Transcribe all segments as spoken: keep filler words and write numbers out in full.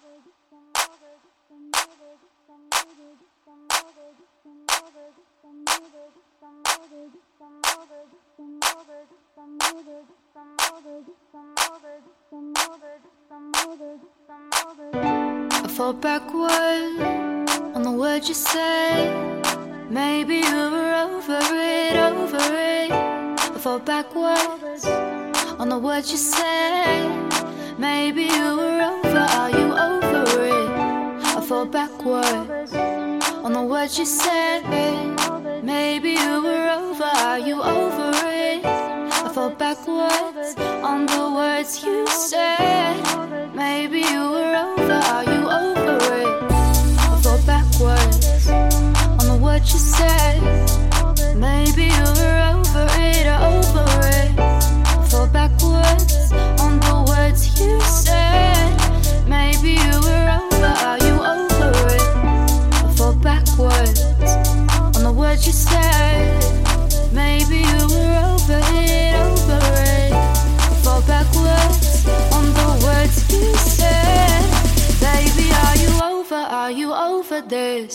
I fall backward on the word you say. Maybe you were over it, over it. I fall backwards on the word you say. Maybe you were over, are you over it? I fall backwards on the words you said. Maybe you were over, are you over it? I fall backwards on the words you said. Maybe you were over, are you over it? I fall backwards on the words you said. Maybe you were over it, or over it. I fall backwards on the words you said. Maybe you were over, are you over it? I fall backwards on the words you said. Maybe you were over it, over it. I fall backwards on the words you said. Baby, are you over, are you over this?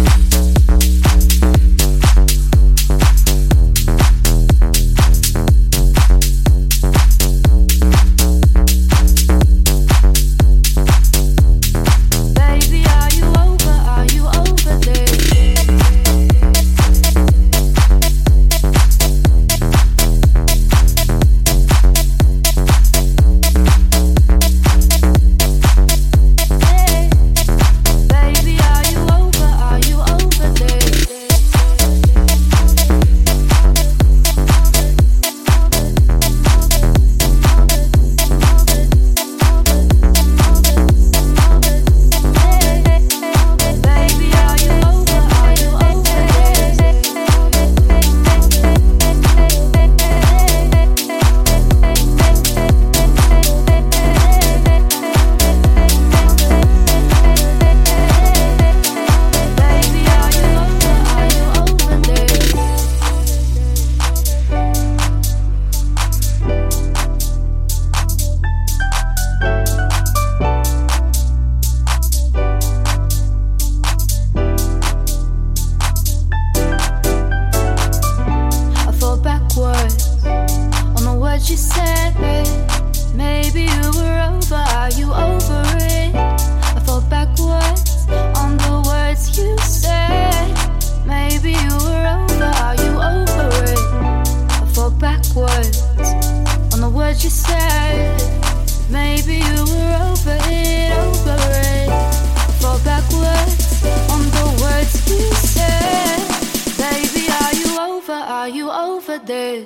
You said, maybe you were over, are you over it? I fall backwards on the words you said. Maybe you were over, are you over it? I fall backwards on the words you said. Maybe you were over it, over it. I fall backwards on the words you said. Baby, are you over, are you over this?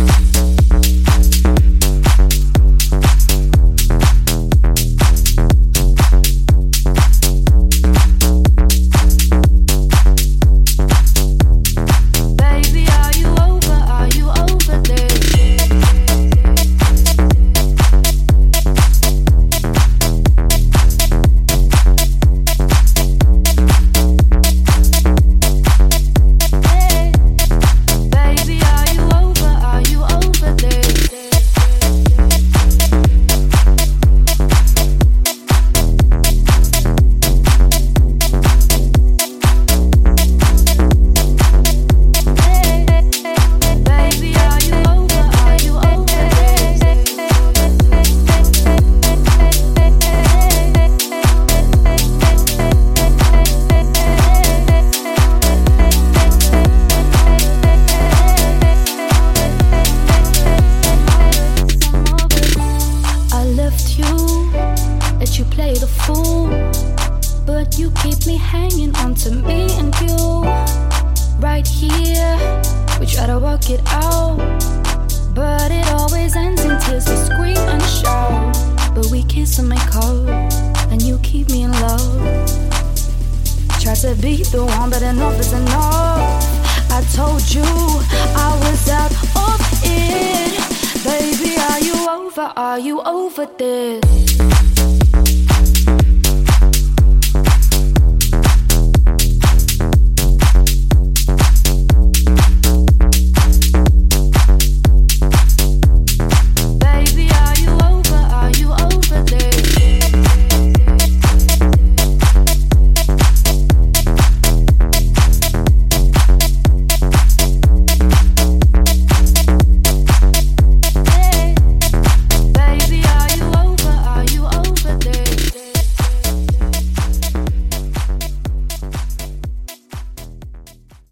But you keep me hanging on to me and you. Right here, we try to work it out, but it always ends in tears. We scream and shout, but we kiss and make up, and you keep me in love. Try to be the one, but enough is enough. I told you I was out of it. Baby, are you over? Are you over this?